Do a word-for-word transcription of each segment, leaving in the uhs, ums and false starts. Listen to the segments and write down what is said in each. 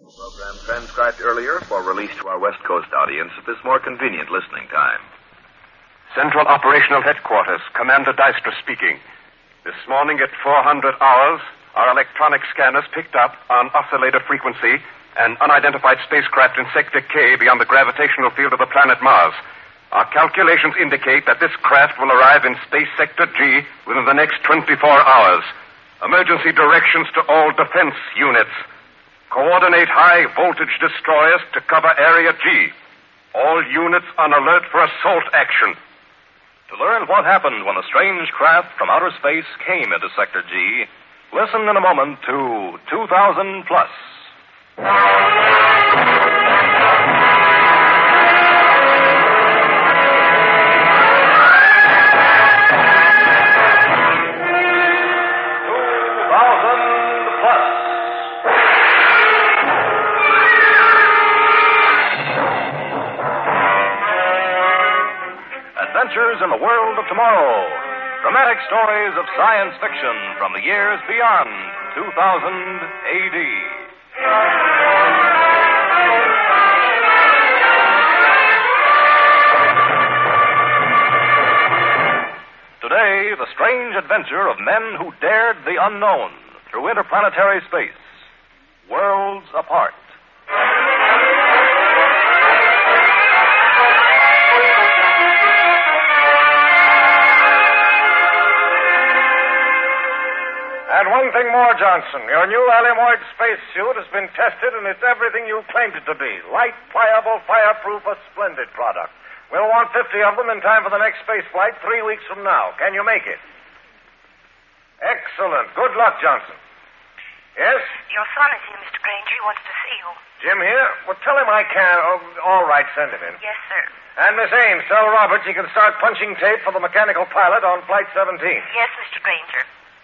Program transcribed earlier for release to our West Coast audience at this more convenient listening time. Central Operational Headquarters, Commander Dystra speaking. This morning at four hundred hours, our electronic scanners picked up on oscillator frequency an unidentified spacecraft in Sector K beyond the gravitational field of the planet Mars. Our calculations indicate that this craft will arrive in Space Sector G within the next twenty-four hours. Emergency directions to all defense units. Coordinate high-voltage destroyers to cover Area G. All units on alert for assault action. To learn what happened when a strange craft from outer space came into Sector G, listen in a moment to two thousand Plus. Adventures in the world of tomorrow. Dramatic stories of science fiction from the years beyond two thousand A D. Today, the strange adventure of men who dared the unknown through interplanetary space. Worlds Apart. And one thing more, Johnson. Your new Alimoid spacesuit has been tested, and it's everything you claimed it to be. Light, pliable, fireproof, a splendid product. We'll want fifty of them in time for the next space flight three weeks from now. Can you make it? Excellent. Good luck, Johnson. Yes? Your son is here, Mister Granger. He wants to see you. Jim here? Well, tell him I can't. Oh, all right, send him in. Yes, sir. And Miss Ames, tell Roberts he can start punching tape for the mechanical pilot on Flight seventeen. Yes, Mister Granger.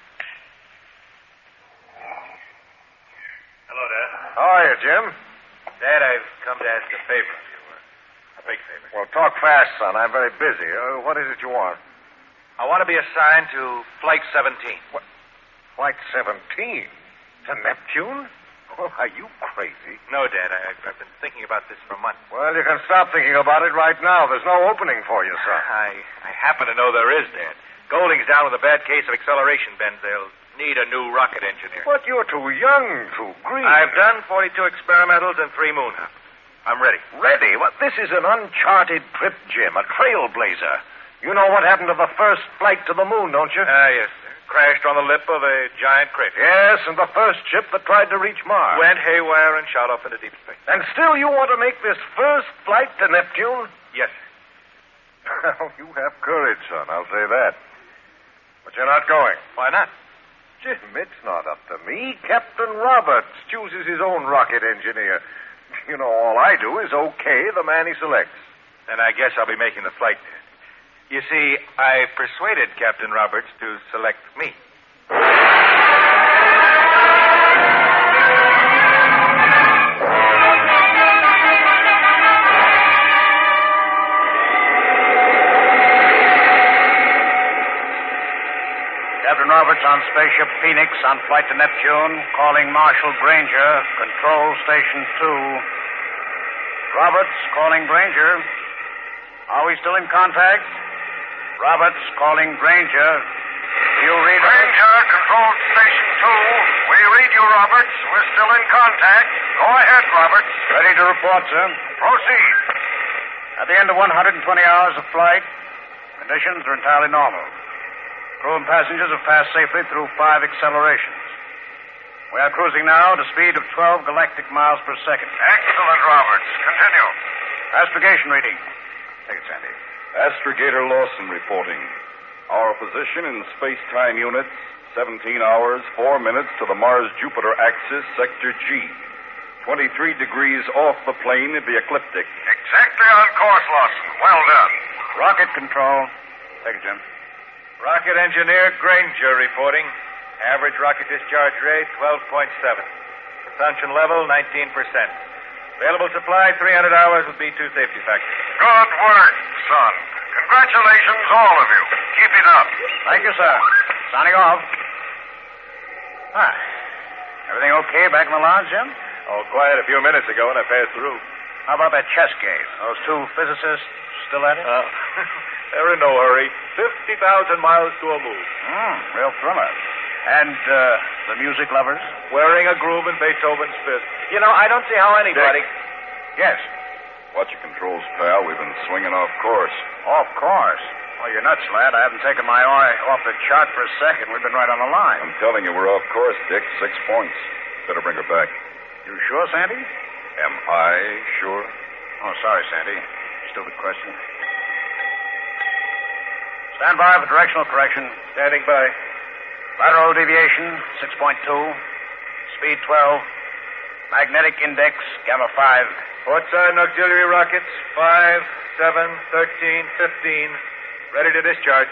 Hello, Dad. How are you, Jim? Dad, I've come to ask a favor of you. A big favor. Well, talk fast, son. I'm very busy. Uh, what is it you want? I want to be assigned to Flight seventeen. What? Flight seventeen? To Neptune? Well, are you crazy? No, Dad. I, I've been thinking about this for months. Well, you can stop thinking about it right now. There's no opening for you, son. I, I happen to know there is, Dad. Golding's down with a bad case of acceleration bends. They'll need a new rocket engineer. But you're too young, too green. I've done forty-two experimentals and three moon hops. I'm ready. Ready? What? This is an uncharted trip, Jim. A trailblazer. You know what happened to the first flight to the moon, don't you? Ah, uh, yes, sir. Crashed on the lip of a giant crater. Yes, and the first ship that tried to reach Mars. Went haywire and shot off into deep space. And still you want to make this first flight to Neptune? Yes, sir. Well, you have courage, son. I'll say that. But you're not going. Why not? Jim, it's not up to me. Captain Roberts chooses his own rocket engineer. You know, all I do is okay the man he selects. Then I guess I'll be making the flight. You see, I persuaded Captain Roberts to select me. Captain Roberts on Spaceship Phoenix on flight to Neptune, calling Marshal Granger, Control Station two. Roberts calling Granger. Are we still in contact? Roberts calling Granger. Do you read us? Granger, Control Station two. We read you, Roberts. We're still in contact. Go ahead, Roberts. Ready to report, sir. Proceed. At the end of one hundred twenty hours of flight, conditions are entirely normal. Crew and passengers have passed safely through five accelerations. We are cruising now at a speed of twelve galactic miles per second. Excellent, Roberts. Continue. Astrogation reading. Take it, Sandy. Astrogator Lawson reporting. Our position in space-time units, seventeen hours, four minutes to the Mars-Jupiter axis, Sector G. twenty-three degrees off the plane of the ecliptic. Exactly on course, Lawson. Well done. Rocket control. Take it, Jim. Rocket engineer Granger reporting. Average rocket discharge rate, twelve point seven. Propulsion level, nineteen percent. Available supply, three hundred hours with B two safety factor. Good work, son. Congratulations, all of you. Keep it up. Thank you, sir. Signing off. Hi. Everything okay back in the lounge, Jim? All quiet a few minutes ago when I passed through. How about that chess game? Those two physicists still at it? Uh, they're in no hurry. fifty thousand miles to a move. Hmm, real thriller. And uh, the music lovers? Wearing a groove in Beethoven's fifth. You know, I don't see how anybody... Yes. Watch your controls, pal. We've been swinging off course. Of course. Well, you're nuts, lad. I haven't taken my eye off the chart for a second. We've been right on the line. I'm telling you, we're off course, Dick. Six points. Better bring her back. You sure, Sandy? Am I sure? Oh, sorry, Sandy. Stupid question. Stand by for directional correction. Standing by. Lateral deviation, six point two. Speed twelve. Magnetic index, gamma five. Port side and auxiliary rockets, five, seven, thirteen, fifteen. Ready to discharge.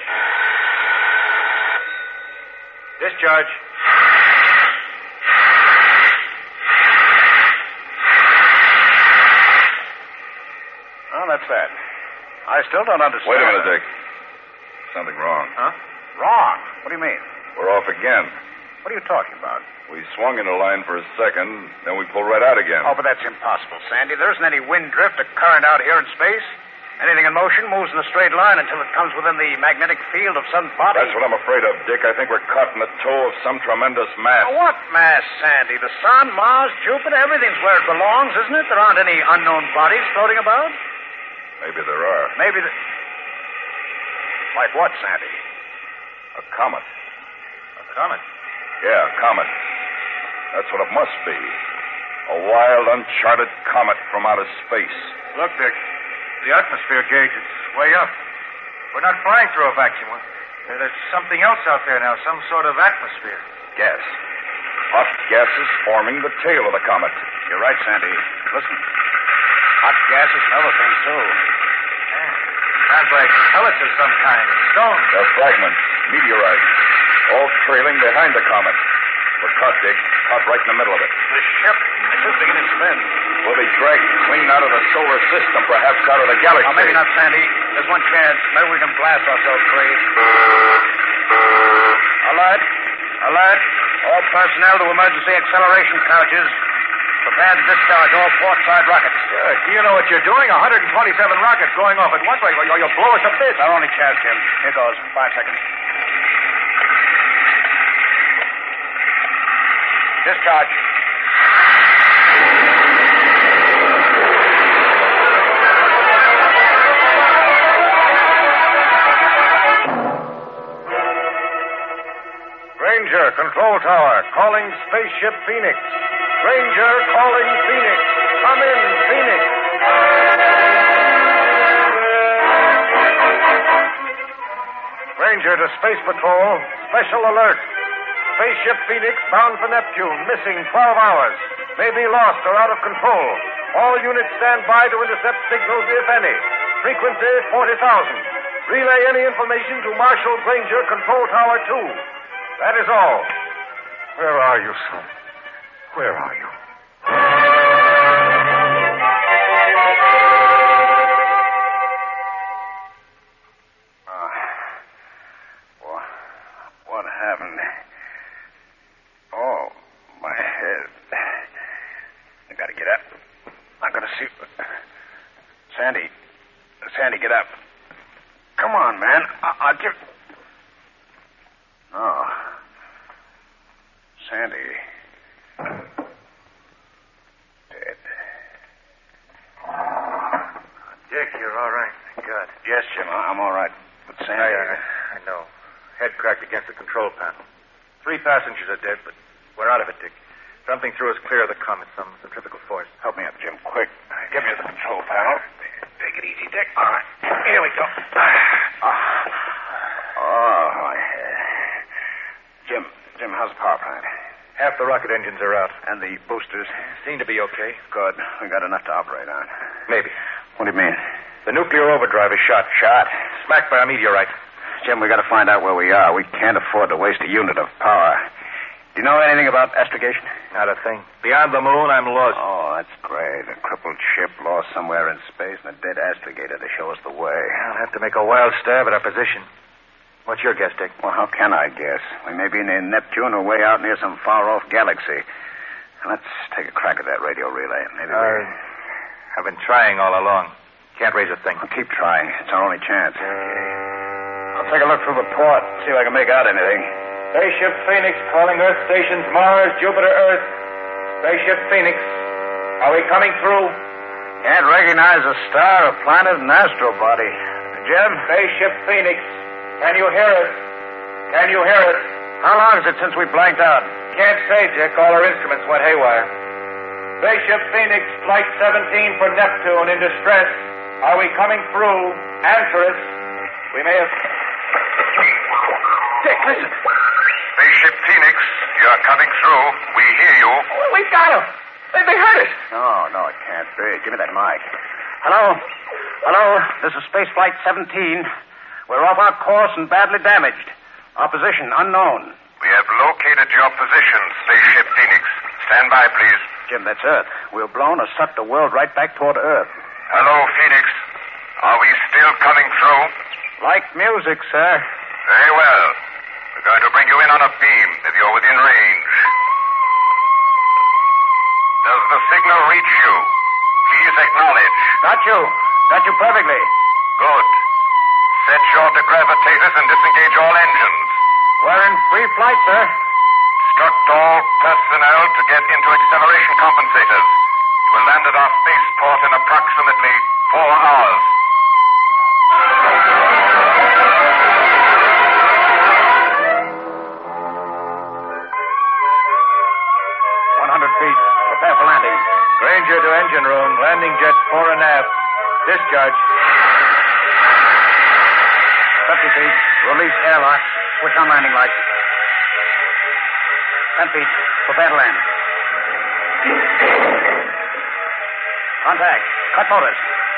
Discharge. Oh, that's that. I still don't understand. Wait a minute, Dick. Something wrong. Huh? Wrong? What do you mean? We're off again. What are you talking about? We swung into line for a second, then we pulled right out again. Oh, but that's impossible, Sandy. There isn't any wind drift or current out here in space. Anything in motion moves in a straight line until it comes within the magnetic field of some body. That's what I'm afraid of, Dick. I think we're caught in the toe of some tremendous mass. Oh, what mass, Sandy? The sun, Mars, Jupiter, everything's where it belongs, isn't it? There aren't any unknown bodies floating about. Maybe there are. Maybe the... Like what, Sandy? A comet. A comet? Yeah, a comet. That's what it must be. A wild, uncharted comet from outer space. Look, Dick. The atmosphere gauge, it's way up. We're not flying through a vacuum. There's something else out there now, some sort of atmosphere. Gas. Hot gases forming the tail of the comet. You're right, Sandy. Listen. Hot gases and other things, too. Yeah. Sounds like pellets of some kind. Stones. They're fragments. Meteorites. All trailing behind the comet. We're caught, Dick. Caught right in the middle of it. The ship is beginning to spin. We'll be dragged clean out of the solar system, perhaps out of the galaxy. Oh, maybe not, Sandy. There's one chance. Maybe we can blast ourselves free. Alert. Alert. All personnel to emergency acceleration couches. Prepare to discharge all port side rockets. Good. Do you know what you're doing? one hundred twenty-seven rockets going off at once. You'll, you'll blow us up bit. Our only chance, Jim. Here goes. Five seconds. Discharge. Ranger, control tower, calling Spaceship Phoenix. Ranger calling Phoenix. Come in, Phoenix. Ranger to Space Patrol, special alert. Spaceship Phoenix bound for Neptune, missing twelve hours. May be lost or out of control. All units stand by to intercept signals, if any. Frequency forty thousand. Relay any information to Marshal Granger, Control Tower two. That is all. Where are you, son? Where are you? Uh, what, what happened? Oh, my head. I gotta get up. I gotta see. Sandy. Sandy, get up. Come on, man. I- I'll give. Oh. Sandy. Dead. Dick, you're all right. Thank God. Yes, Jim, I- I'm all right. But Sandy. I, I, I know. Head cracked against the control panel. Three passengers are dead, but we're out of it, Dick. Something threw us clear of the comet, some centrifugal force. Help me up, Jim, quick. Give me the control panel. Take it easy, Dick. All right. Here we go. Oh, my head. Jim, Jim, how's the power plant? Half the rocket engines are out. And the boosters? Seem to be okay. Good. We got enough to operate on. Maybe. What do you mean? The nuclear overdrive is shot. Shot? Smacked by a meteorite. Jim, we got to find out where we are. We can't afford to waste a unit of power. Do you know anything about astrogation? Not a thing. Beyond the moon, I'm lost. Oh, that's great. A crippled ship lost somewhere in space and a dead astrogator to show us the way. I'll have to make a wild stab at our position. What's your guess, Dick? Well, how can I guess? We may be near Neptune or way out near some far-off galaxy. Let's take a crack at that radio relay. Maybe Uh, we... I've been trying all along. Can't raise a thing. Well, keep trying. It's our only chance. I'll take a look through the port, see if I can make out anything. Spaceship Phoenix calling Earth stations Mars, Jupiter, Earth. Spaceship Phoenix. Are we coming through? Can't recognize a star, a planet, an astro body. Jim? Spaceship Phoenix. Can you hear us? Can you hear us? How long is it since we blanked out? Can't say, Dick. All our instruments went haywire. Spaceship Phoenix, Flight seventeen for Neptune in distress. Are we coming through? Answer us. We may have... Dick, listen. Spaceship Phoenix, you're coming through. We hear you. We've got him. They, they heard us. No, no, it can't be. Give me that mic. Hello? Hello? This is Space Flight seventeen. We're off our course and badly damaged. Our position unknown. We have located your position, Spaceship Phoenix. Stand by, please. Jim, that's Earth. We're blown or sucked the world right back toward Earth. Hello, Phoenix. Are we still coming through? Like music, sir. Very well. We're going to bring you in on a beam if you're within range. Does the signal reach you? Please acknowledge. Got you. Got you perfectly. Good. Set your degravitators and disengage all engines. We're in free flight, sir. Instruct all personnel to get into acceleration compensators. You will land at our spaceport in approximately four hours. one hundred feet. Prepare for landing. Granger to engine room. Landing jet fore and aft. Discharge. fifty feet. Release airlock. Switch on landing lights. ten feet. Prepare to land. Contact. Cut motors.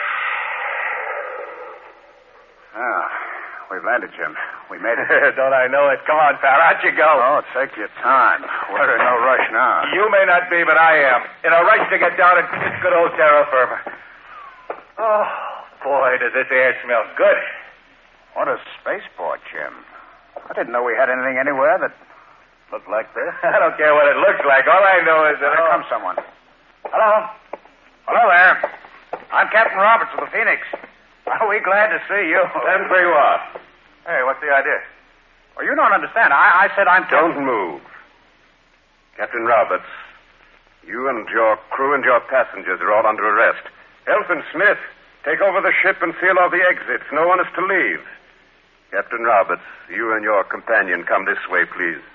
Ah, we've landed, Jim. We made it. Don't I know it? Come on, pal. Out you go. Oh, take your time. We're in no rush now. You may not be, but I am. In a rush to get down and kiss good old terra firma. Oh, boy, does this air smell good. What a spaceport, Jim. I didn't know we had anything anywhere that looked like this. I don't care what it looks like. All I know is that... Here comes someone. Hello. Hello there. I'm Captain Roberts of the Phoenix. Are we glad to see you? Stand where you are. Hey, what's the idea? Well, you don't understand. I, I said I'm... Don't move. Captain Roberts, you and your crew and your passengers are all under arrest. Elfin Smith, take over the ship and seal all the exits. No one is to leave. Captain Roberts, you and your companion come this way, please.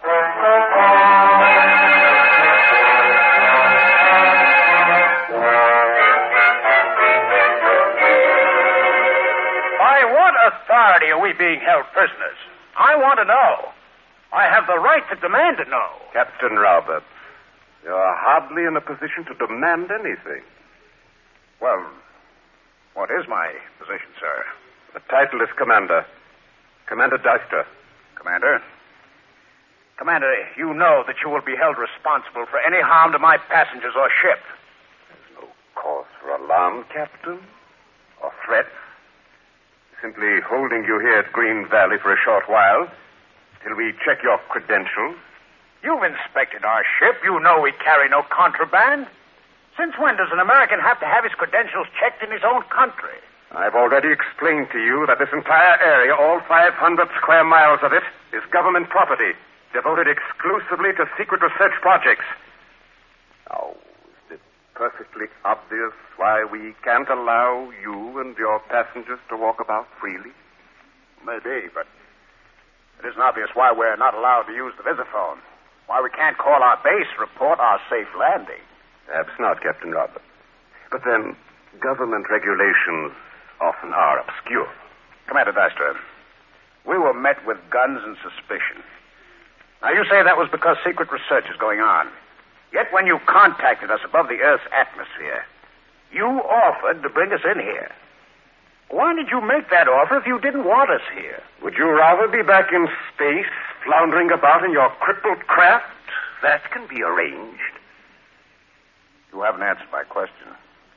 By what authority are we being held prisoners? I want to know. I have the right to demand to know. Captain Roberts, you're hardly in a position to demand anything. Well, what is my position, sir? The title is Commander. Commander Deister. Commander? Commander, you know that you will be held responsible for any harm to my passengers or ship. There's no cause for alarm, Captain, or threat. Simply holding you here at Green Valley for a short while till we check your credentials. You've inspected our ship. You know we carry no contraband. Since when does an American have to have his credentials checked in his own country? I've already explained to you that this entire area, all five hundred square miles of it, is government property, devoted exclusively to secret research projects. Now, is it perfectly obvious why we can't allow you and your passengers to walk about freely? Maybe, but it isn't obvious why we're not allowed to use the visiphone. Why we can't call our base, report our safe landing. Perhaps not, Captain Roberts. But then, government regulations often are obscure. Commander Deister, we were met with guns and suspicion. Now, you say that was because secret research is going on. Yet when you contacted us above the Earth's atmosphere, you offered to bring us in here. Why did you make that offer if you didn't want us here? Would you rather be back in space, floundering about in your crippled craft? That can be arranged. You haven't answered my question.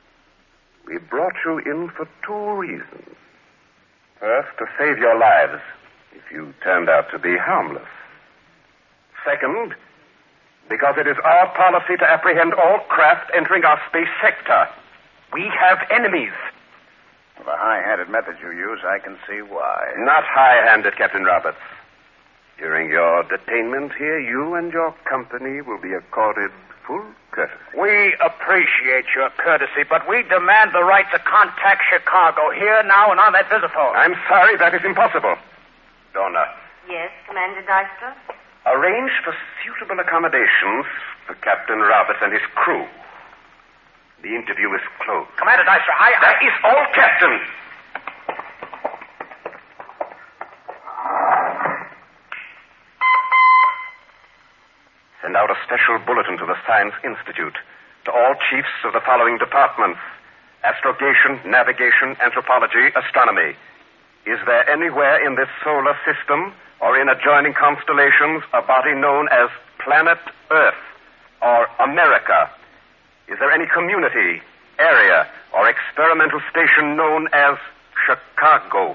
We brought you in for two reasons. First, to save your lives, if you turned out to be harmless. Second, Because it is our policy to apprehend all craft entering our space sector. We have enemies. For the high-handed method you use, I can see why. Not high-handed, Captain Roberts. During your detainment here, you and your company will be accorded full courtesy. We appreciate your courtesy, but we demand the right to contact Chicago here, now, and on that visiphone. I'm sorry, that is impossible. Donna. Yes, Commander Dystra? Arrange for suitable accommodations for Captain Roberts and his crew. The interview is closed. Commander Dystra, I... I... That is all, Captain. Send out a special bulletin to the Science Institute, to all chiefs of the following departments: astrogation, navigation, anthropology, astronomy. Is there anywhere in this solar system or in adjoining constellations a body known as Planet Earth or America? Is there any community, area, or experimental station known as Chicago?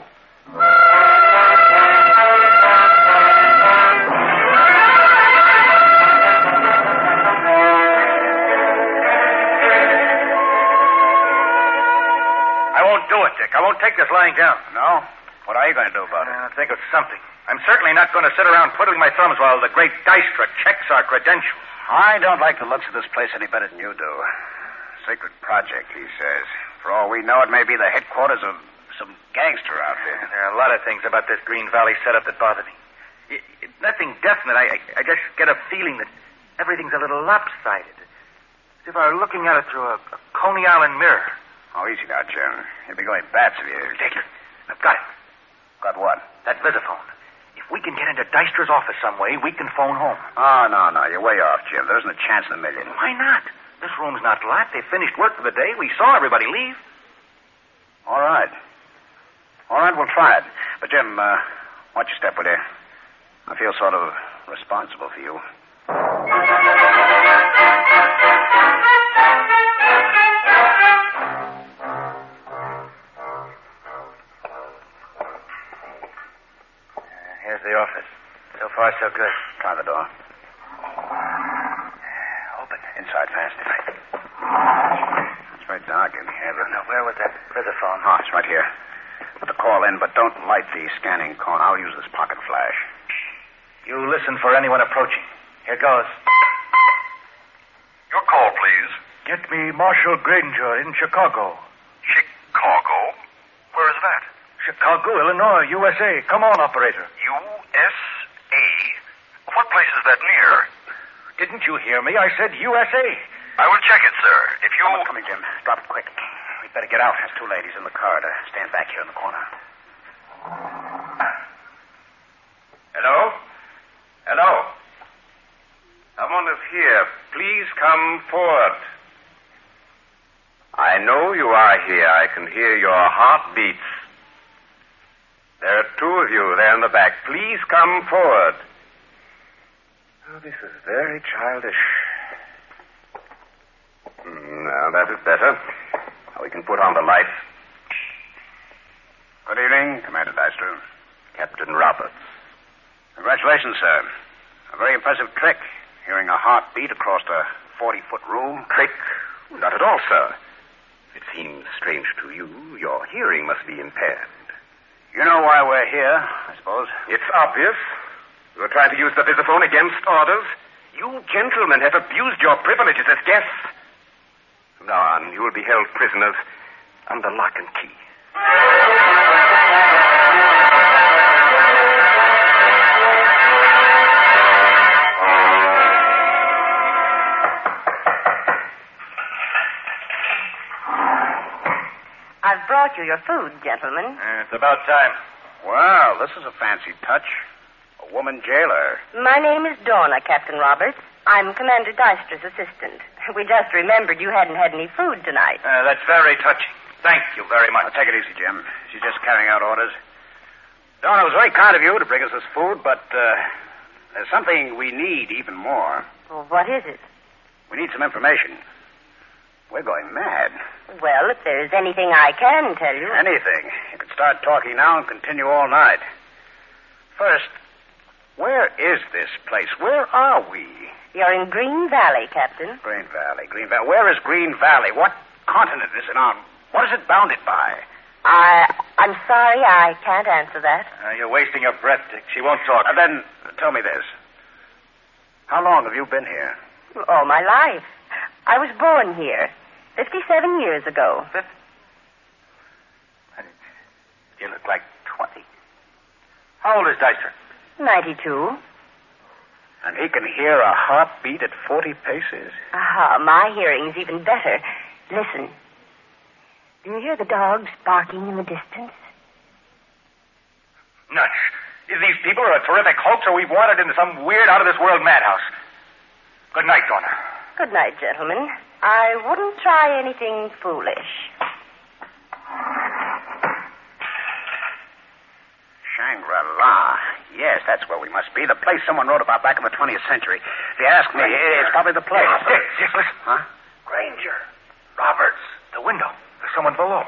I won't take this lying down. No? What are you going to do about it? Uh, think of something. I'm certainly not going to sit around twiddling my thumbs while the great Dystra checks our credentials. I don't like the looks of this place any better than you do. Secret project, he says. For all we know, it may be the headquarters of some gangster outfit. Yeah, there are a lot of things about this Green Valley setup that bother me. It, it, nothing definite. I, I, I just get a feeling that everything's a little lopsided. As if I were looking at it through a, a Coney Island mirror. Oh, easy now, Jim. You'll be going bats if you... Take it. I've got it. Got what? That visiphone. If we can get into Dystra's office some way, we can phone home. Oh, no, no. You're way off, Jim. There isn't a chance in a million. Why not? This room's not locked. They finished work for the day. We saw everybody leave. All right. All right, we'll try it. But, Jim, uh, watch your step, will you? I feel sort of responsible for you. Here's the office. So far, so good. Try the door. Open. Inside fast. It's very dark in here, but... Now, where was that visiphone? Oh, it's right here. Put the call in, but don't light the scanning cone. I'll use this pocket flash. You listen for anyone approaching. Here goes. Your call, please. Get me Marshal Granger in Chicago. Chicago? Where is that? Chicago, Illinois, U S A. Come on, operator. U S A? What place is that near? Didn't you hear me? I said U S A. I will check it, sir. If you... Come on, coming, Jim. Drop it quick. We'd better get out. There's two ladies in the corridor. Stand back here in the corner. Hello? Hello? Someone is here. Please come forward. I know you are here. I can hear your heartbeats. There are two of you there in the back. Please come forward. Oh, this is very childish. Now, that is better. Now we can put on the lights. Good evening, Commander Dystra. Captain Roberts. Congratulations, sir. A very impressive trick. Hearing a heartbeat across a forty-foot room. Trick? Not at all, sir. It seems strange to you. Your hearing must be impaired. You know why we're here, I suppose. It's obvious. You're trying to use the visiphone against orders. You gentlemen have abused your privileges as guests. From now on, you will be held prisoners under lock and key. I've brought you your food, gentlemen. Uh, it's about time. Well, this is a fancy touch. A woman jailer. My name is Donna, Captain Roberts. I'm Commander Dystra's assistant. We just remembered you hadn't had any food tonight. Uh, that's very touching. Thank you very much. Now, take it easy, Jim. She's just carrying out orders. Donna, it was very kind of you to bring us this food, but uh, there's something we need even more. Well, what is it? We need some information. We're going mad. Well, if there's anything I can tell you... Anything. You could start talking now and continue all night. First, where is this place? Where are we? You're in Green Valley, Captain. Green Valley, Green Valley. Where is Green Valley? What continent is it on? What is it bounded by? I, I'm sorry, I can't answer that. Uh, you're wasting your breath, Dick. She won't talk. Uh, then, tell me this. How long have you been here? All my life. I was born here fifty-seven years ago. You look like twenty. How old is Dystra? ninety-two. And he can hear a heartbeat at forty paces? Aha, my hearing's even better. Listen. Do you hear the dogs barking in the distance? Nuts. These people are a terrific hoax, or we've wandered into some weird, out-of-this-world madhouse. Good night, Donna. Good night, gentlemen. I wouldn't try anything foolish. Shangri-La. Yes, that's where we must be. The place someone wrote about back in the twentieth century. If you ask me, it's probably the place. Dick, Dick, listen. Huh? Granger. Roberts. The window. There's someone below.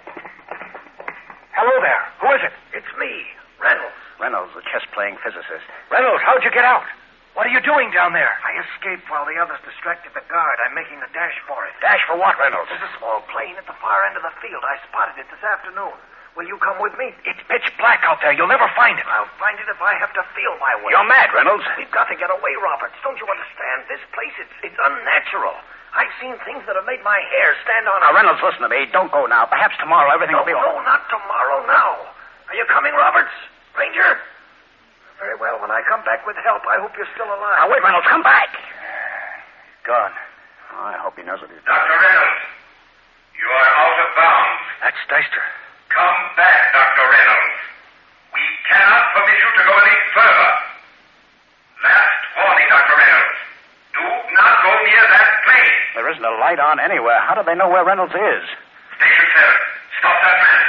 Hello there. Who is it? It's me, Reynolds. Reynolds, the chess-playing physicist. Reynolds, how'd you get out? What are you doing down there? I escaped while the others distracted the guard. I'm making a dash for it. Dash for what, Reynolds? There's a small plane at the far end of the field. I spotted it this afternoon. Will you come with me? It's pitch black out there. You'll never find it. I'll find it if I have to feel my way. You're mad, Reynolds. We've got to get away, Roberts. Don't you understand? This place, it's, it's unnatural. I've seen things that have made my hair stand on Now, end. Reynolds, listen to me. Don't go now. Perhaps tomorrow everything No, will be all no, not tomorrow, now. Are you coming, Roberts? Ranger? Very well. When I come back with help, I hope you're still alive. Now, wait, Reynolds. Come back. Gone. Oh, I hope he knows what he's doing. Doctor Reynolds, you are out of bounds. That's Dystra. Come back, Doctor Reynolds. We cannot permit you to go any further. Last warning, Doctor Reynolds. Do not go near that plane. There isn't a light on anywhere. How do they know where Reynolds is? Station seven, stop that man.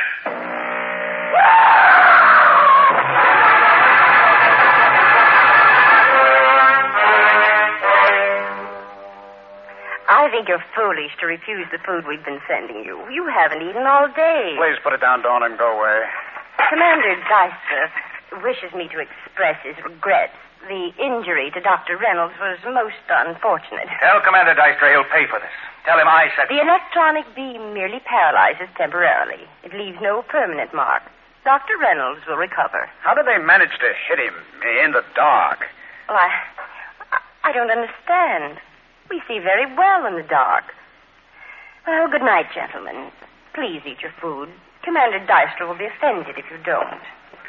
I think you're foolish to refuse the food we've been sending you. You haven't eaten all day. Please put it down, Dawn, and go away. Commander Dystra wishes me to express his regrets. The injury to Doctor Reynolds was most unfortunate. Tell Commander Dystra he'll pay for this. Tell him I said... The electronic beam merely paralyzes temporarily. It leaves no permanent mark. Doctor Reynolds will recover. How did they manage to hit him in the dark? Well, I... I don't understand. We see very well in the dark. Well, good night, gentlemen. Please eat your food. Commander Dystra will be offended if you don't.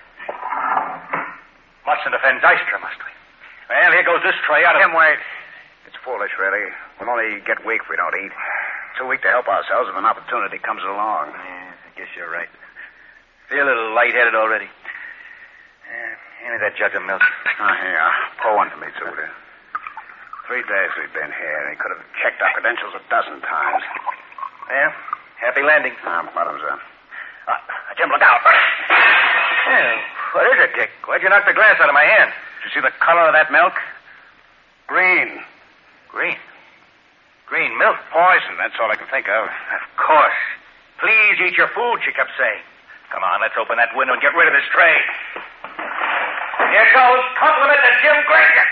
Mustn't offend Dystra, must we? Well, here goes this tray out of... Tim, wait. It's foolish, really. We'll only get weak if we don't eat. Too weak to help ourselves if an opportunity comes along. Yeah, I guess you're right. Feel a little lightheaded already. Yeah, hand me that jug of milk. Oh, here. Pour one for me, too, will you? Three days we've been here, and he could have checked our credentials a dozen times. Yeah, happy landing. Ah, bottoms up. Uh, Jim, look out. Yeah, what is it, Dick? Why'd you knock the glass out of my hand? Did you see the color of that milk? Green. Green? Green milk? Poison, that's all I can think of. Of course. Please eat your food, she kept saying. Come on, let's open that window and get rid of this tray. Here goes compliment to Jim Granger.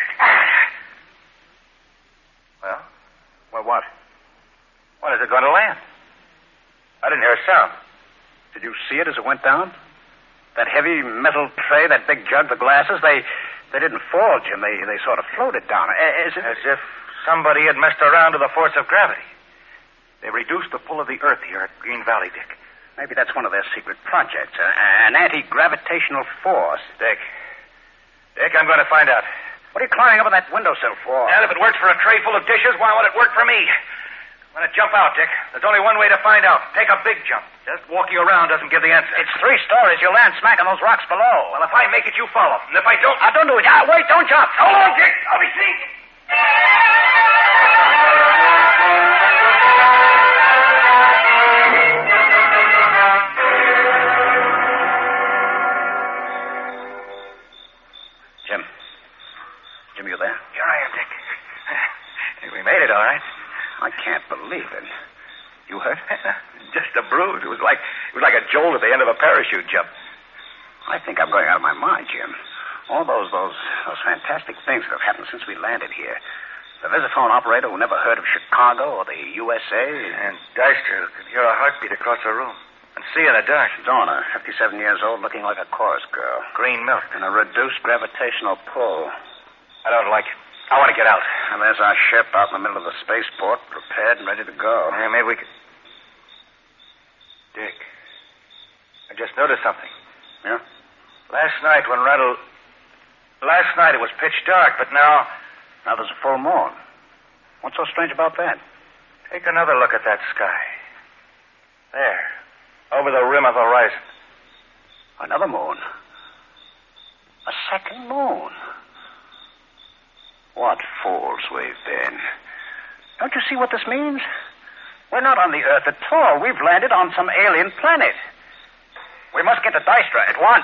Well? Well, what? When is it going to land? I didn't hear a sound. Did you see it as it went down? That heavy metal tray, that big jug, the glasses, they they didn't fall, Jim. They they sort of floated down. Is it... As if somebody had messed around with the force of gravity. They reduced the pull of the Earth here at Green Valley, Dick. Maybe that's one of their secret projects, uh, an anti-gravitational force. Dick. Dick, I'm going to find out. What are you climbing up on that windowsill for? Well, if it works for a tray full of dishes, why won't it work for me? I'm going to jump out, Dick. There's only one way to find out. Take a big jump. Just walking around doesn't give the answer. It's three stories. You'll land smack on those rocks below. Well, if I make it, you follow. And if I don't... Ah, don't do it. Ah, wait, don't jump. Hold on, Dick. I'll be seen. Jim. Jim, you there? Here I am, Dick. We made it, all right. I can't believe it. You hurt? Just a bruise. It was like it was like a jolt at the end of a parachute jump. I think I'm going out of my mind, Jim. All those those those fantastic things that have happened since we landed here. The visiphone operator who never heard of Chicago or the U S A. And Deister could hear a heartbeat across the room and see in the dark. Donna, fifty-seven years old, looking like a chorus girl. Green milk. And a reduced gravitational pull. I don't like it. I want to get out. And there's our ship out in the middle of the spaceport, prepared and ready to go. Yeah, maybe we could... Dick, I just noticed something. Yeah? Last night when Randall... Last night it was pitch dark, but now... Now there's a full moon. What's so strange about that? Take another look at that sky. There, over the rim of the horizon. Another moon. A second moon. What fools we've been. Don't you see what this means? We're not on the Earth at all. We've landed on some alien planet. We must get to Dystra at once.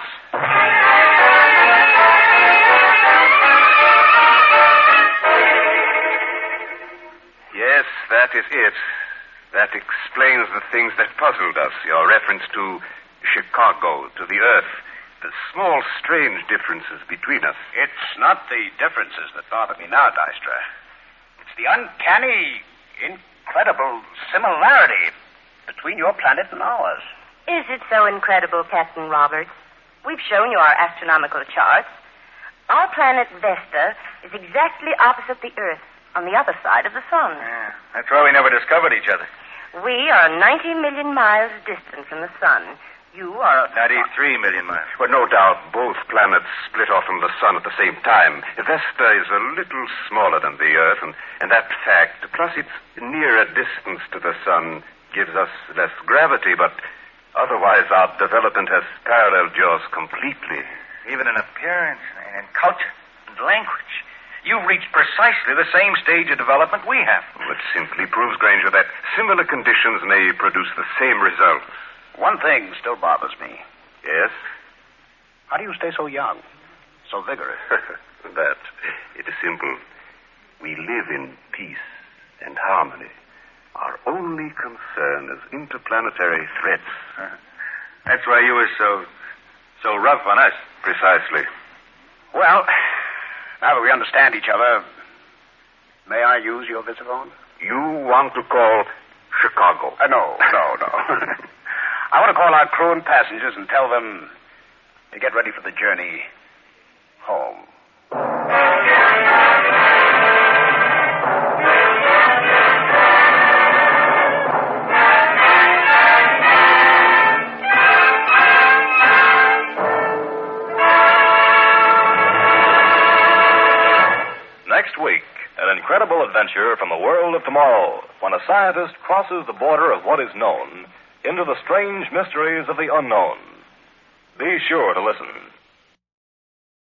Yes, that is it. That explains the things that puzzled us. Your reference to Chicago, to the Earth. The small, strange differences between us. It's not the differences that bother me now, Dystra. It's the uncanny, incredible similarity between your planet and ours. Is it so incredible, Captain Roberts? We've shown you our astronomical charts. Our planet Vesta is exactly opposite the Earth, on the other side of the sun. Yeah, that's why we never discovered each other. We are ninety million miles distant from the sun. You are... ninety-three million miles. Well, no doubt both planets split off from the sun at the same time. Vesta is a little smaller than the Earth, and, and that fact, plus its nearer distance to the sun, gives us less gravity, but otherwise our development has paralleled yours completely. Even in appearance and in culture and language. You've reached precisely the same stage of development we have. Well, it simply proves, Granger, that similar conditions may produce the same results. One thing still bothers me. Yes? How do you stay so young, so vigorous? That, it is simple. We live in peace and harmony. Our only concern is interplanetary threats. Uh-huh. That's why you were so, so rough on us. Precisely. Well, now that we understand each other, may I use your visiphone? You want to call Chicago? Uh, no, no, no. I want to call our crew and passengers and tell them to get ready for the journey home. Next week, an incredible adventure from the world of tomorrow when a scientist crosses the border of what is known into the strange mysteries of the unknown. Be sure to listen.